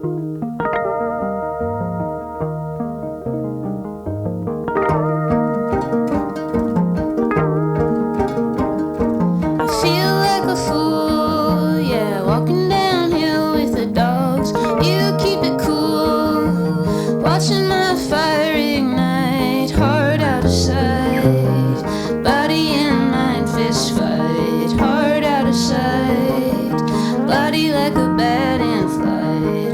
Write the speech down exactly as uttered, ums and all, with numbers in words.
I feel like a fool, yeah, walking downhill with the dogs. You keep it cool, watching my fire ignite, heart out of sight, body and mind fist fight, heart out of sight, body like a bat in flight,